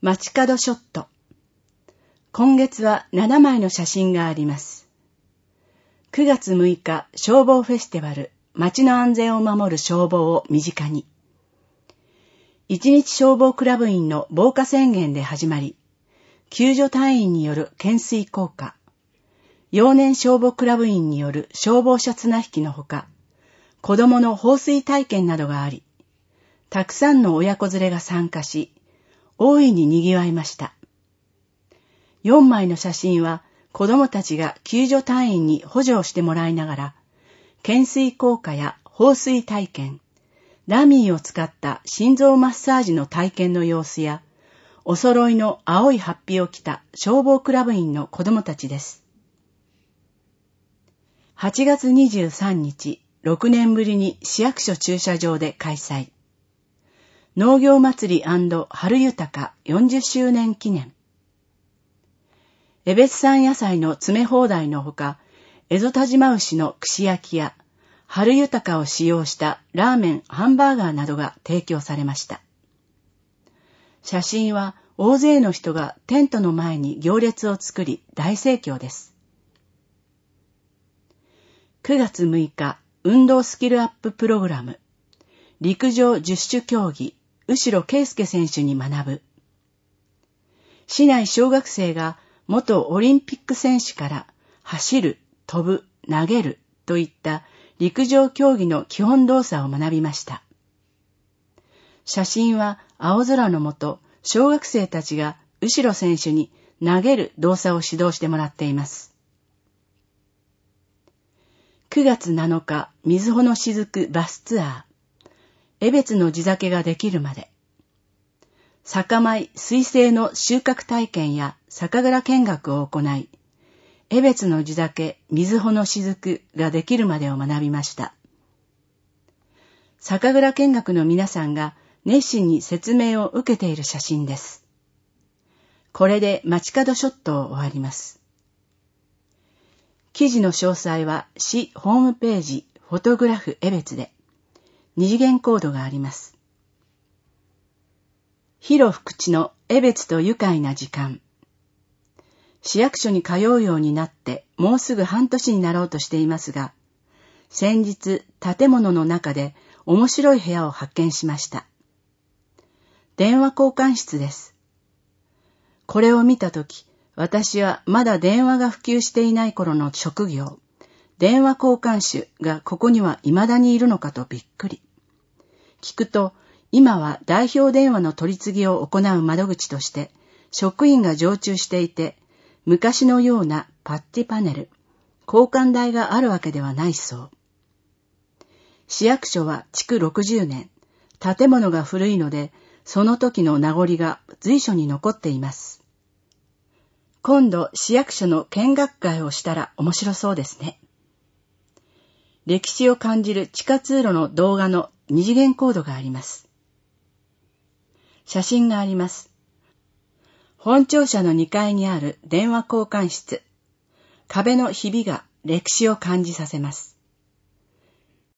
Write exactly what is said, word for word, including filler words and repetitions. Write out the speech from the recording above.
街角ショット。今月はななまいの写真があります。くがつむいか消防フェスティバル、街の安全を守る消防を身近に。一日消防クラブ員の防火宣言で始まり、救助隊員による懸垂降下、幼年消防クラブ員による消防車綱引きのほか、子供の放水体験などがあり、たくさんの親子連れが参加し、大いに賑わいました。よんまいの写真は子供たちが救助隊員に補助をしてもらいながら、懸垂降下や放水体験、ダミーを使った心臓マッサージの体験の様子や、お揃いの青いハッピを着た消防クラブ員の子供たちです。はちがつにじゅうさんにち、ろくねんぶりに市役所駐車場で開催。農業祭り&春豊かよんじゅっしゅうねん記念。江別産野菜の詰め放題のほか、エゾタジマウシの串焼きや春豊かを使用したラーメン、ハンバーガーなどが提供されました。写真は大勢の人がテントの前に行列を作り大盛況です。くがつむいか、運動スキルアッププログラム、陸上十種競技、後呂圭介選手に学ぶ。市内小学生が元オリンピック選手から走る、飛ぶ、投げるといった陸上競技の基本動作を学びました。写真は青空の下、小学生たちが後呂選手に投げる動作を指導してもらっています。くがつなのか、瑞穂の雫バスツアー。江別の地酒ができるまで。酒米、水性の収穫体験や酒蔵見学を行い、江別の地酒、瑞穂の雫ができるまでを学びました。酒蔵見学の皆さんが熱心に説明を受けている写真です。これで街角ショットを終わります。記事の詳細は市ホームページフォトグラフ江別で、二次元コードがあります。広福地の江別と愉快な時間。市役所に通うようになってもうすぐ半年になろうとしていますが、先日建物の中で面白い部屋を発見しました。電話交換室です。これを見たとき、私はまだ電話が普及していない頃の職業、電話交換手がここには未だにいるのかとびっくり。聞くと、今は代表電話の取り次ぎを行う窓口として職員が常駐していて、昔のようなパッティパネル、交換台があるわけではないそう。市役所は築ろくじゅうねん、建物が古いので、その時の名残が随所に残っています。今度市役所の見学会をしたら面白そうですね。歴史を感じる地下通路の動画の二次元コードがあります。写真があります。本庁舎のにかいにある電話交換室。壁のひびが歴史を感じさせます。